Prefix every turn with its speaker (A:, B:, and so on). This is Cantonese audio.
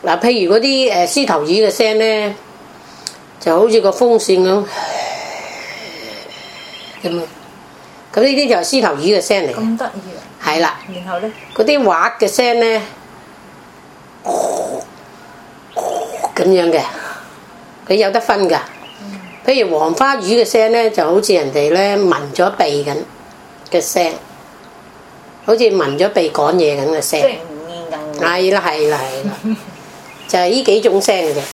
A: 嗱，譬如嗰啲獅頭魚嘅聲咧，就好似個風扇咁啊。咁呢啲就係獅頭魚嘅聲嚟嘅。
B: 咁得意啊！
A: 係啦。
B: 然後咧，
A: 嗰啲畫嘅聲咧，咁樣嘅，佢有得分㗎。譬如黃花魚嘅聲咧，就好似人哋咧聞咗鼻咁嘅聲，好似聞咗鼻講嘢咁嘅聲。
B: 即係唔煙韌。
A: 係啦，就係呢幾種聲嘅啫。